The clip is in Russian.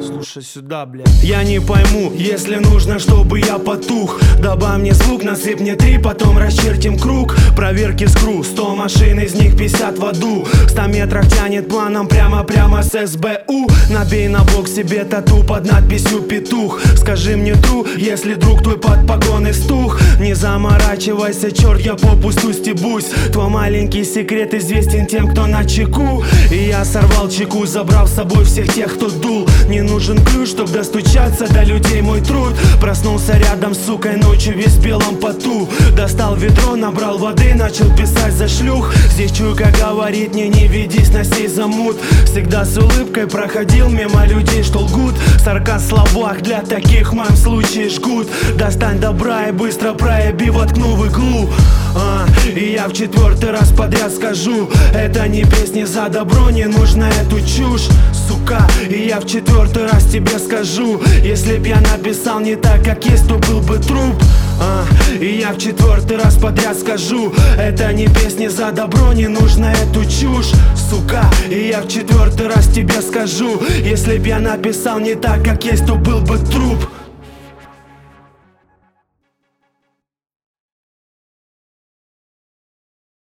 Слушай сюда, бля. Я не пойму, если нужно, чтобы я потух. Добавь мне звук, насыпь мне 3, потом расчертим круг. Проверки скру, 100 машин, из них 50 в аду. В 100 метрах тянет планом прямо с СБУ. Набей на бок себе тату под надписью «Петух». Скажи мне тру, если друг твой под погоны стух. Не заморачивайся, черт, я попусту стебусь. Твой маленький секрет известен тем, кто на чеку. И я сорвал чеку, забрав с собой всех тех, кто дул. Не нужен ключ, чтоб достучаться до людей мой труд. Проснулся рядом с сукой ночью весь в белом поту. Достал ведро, набрал воды, начал писать за шлюх. Здесь чуйка говорит мне, не ведись на сей замут. Всегда с улыбкой проходил мимо людей, что лгут. Сарказм в словах для таких в моем случае жгут. Достань добра и быстро проеби, воткну в иглу. И я в 4-й раз подряд скажу: это не песни за добро, не нужно эту чушь, сука. И я в 4-й раз тебе скажу: если б я написал не так, как есть, то был бы труп. И я в 4-й раз подряд скажу: это не песни за добро, не нужно эту чушь, сука. И я в 4-й раз тебе скажу: если б я написал не так, как есть, то был бы труп.